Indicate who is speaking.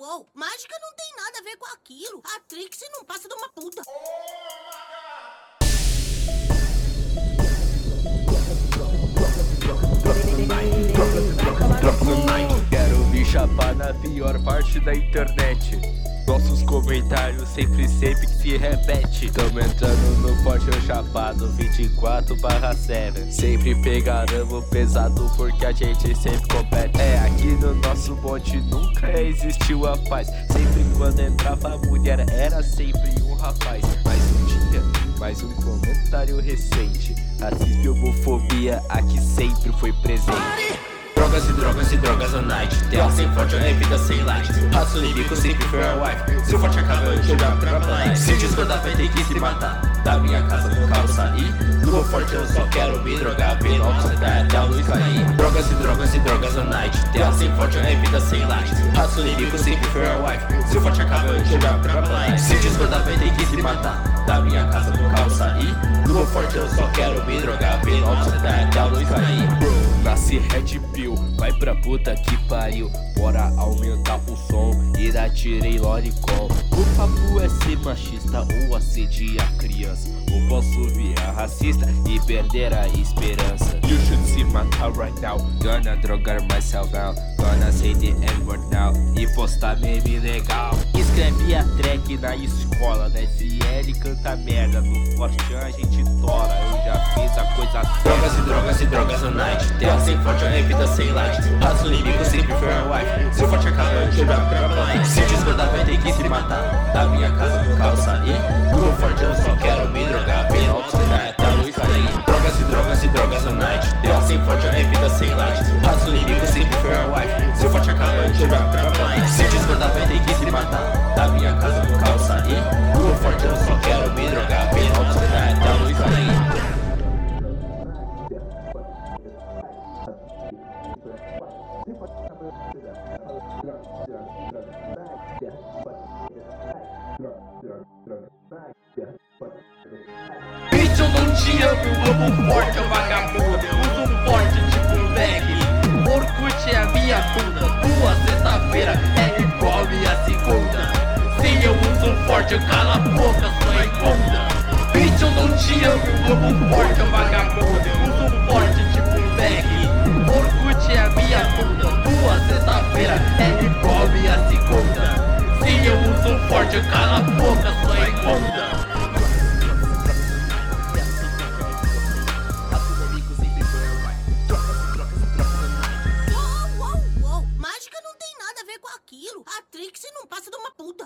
Speaker 1: Uou, mágica não tem nada a ver com aquilo. A Trixie não passa de uma puta.
Speaker 2: Droga no night. Quero me chapar na pior parte da internet. Nossos comentários sempre que se repete. Tamo entrando no forte ou chapado 24/7. Sempre pegaremos pesado porque a gente sempre compete. É, aqui no nosso bonde nunca existiu a paz. Sempre quando entrava a mulher era sempre um rapaz. Mas um dia, mais um comentário recente. Racismo e homofobia aqui sempre foi presente. Drogas e drogas no night. Terra sem forte é vida sem light. Raço lírico sempre foi a wife. Se o forte acaba eu jogar pra life. Se discordar vai ter que se matar. Da minha casa no carro sair. No meu forte eu só quero me drogar. Pelo oxidar até a luz cair. Drogas e drogas no night. Terra sem forte é vida sem light. Raço lírico sempre foi a wife. Se o forte acaba eu jogar pra life. Se discordar vai ter que se matar. Da minha casa no carro sair. No meu forte eu só quero me drogar. Pelo oxidar até a luz cair. Nasce Red Pill, vai pra puta que pariu. Bora aumentar o som e dar tirei loricon. O papo é ser machista ou assediar criança. Ou posso virar racista e perder a esperança. You should see my car right now. Gonna drogar myself now. Gonna say the N-word now. E postar meme legal. Escrevi a track na escola. Na FL canta merda. No Forte a gente tora. Eu já fiz a coisa. Drogas e drogas no night. Terra sem forte é vida sem light. Raço lírico sempre foi a wife. Se o forte acaba eu jogar pra life. Se discordar vai ter que se matar. Da minha casa no carro sair. No meu forte eu só quero me drogar. Pelo oxinar até a luz cair. Drogas no night. Terra sem forte é vida sem light. Raço lírico sempre foi a wife. Se o forte acaba eu jogar pra life. Se discordar vai ter que se matar. Da minha casa no carro sair. No meu forte eu só quero me drogar. Pelo oxinar até a luz cair. Bitch, eu não te amo, amo forte, é um vagabundo. Eu uso forte tipo um bag. Orkut é a minha bunda. Tua sexta-feira é igual minha segunda. Sim, eu uso forte, eu cala a boca, sua imunda. Bitch, eu não te amo, amo forte, é um vagabundo. Eu uso forte tipo um bag. Orkut é a minha bunda. Tua sexta-feira é igual minha segunda. Sim, eu uso forte, eu cala a boca, sua imunda.
Speaker 1: Uou, mágica não tem nada a ver com aquilo. A Trixie não passa de uma puta.